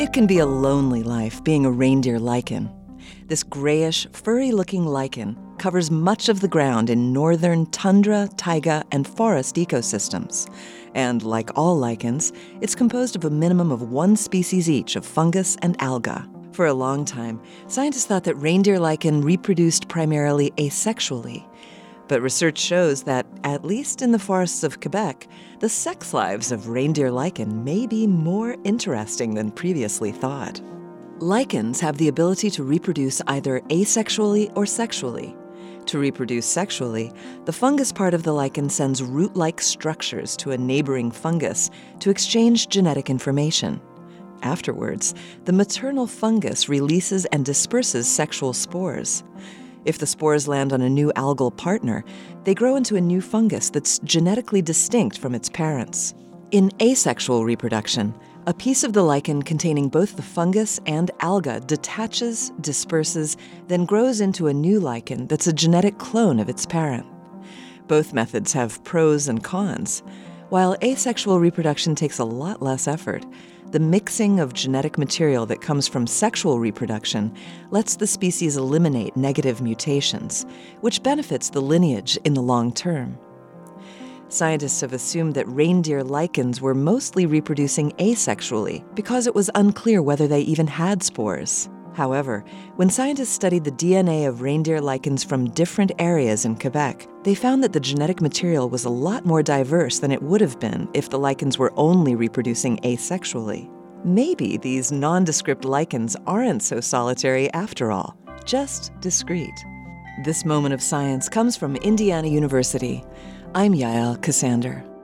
It can be a lonely life being a reindeer lichen. This grayish, furry-looking lichen covers much of the ground in northern tundra, taiga, and forest ecosystems. And like all lichens, it's composed of a minimum of one species each of fungus and alga. For a long time, scientists thought that reindeer lichen reproduced primarily asexually. But research shows that, at least in the forests of Quebec, the sex lives of reindeer lichen may be more interesting than previously thought. Lichens have the ability to reproduce either asexually or sexually. To reproduce sexually, the fungus part of the lichen sends root-like structures to a neighboring fungus to exchange genetic information. Afterwards, the maternal fungus releases and disperses sexual spores. If the spores land on a new algal partner, they grow into a new fungus that's genetically distinct from its parents. In asexual reproduction, a piece of the lichen containing both the fungus and alga detaches, disperses, then grows into a new lichen that's a genetic clone of its parent. Both methods have pros and cons. While asexual reproduction takes a lot less effort, the mixing of genetic material that comes from sexual reproduction lets the species eliminate negative mutations, which benefits the lineage in the long term. Scientists have assumed that reindeer lichens were mostly reproducing asexually because it was unclear whether they even had spores. However, when scientists studied the DNA of reindeer lichens from different areas in Quebec, they found that the genetic material was a lot more diverse than it would have been if the lichens were only reproducing asexually. Maybe these nondescript lichens aren't so solitary after all, just discrete. This moment of science comes from Indiana University. I'm Yael Ksander.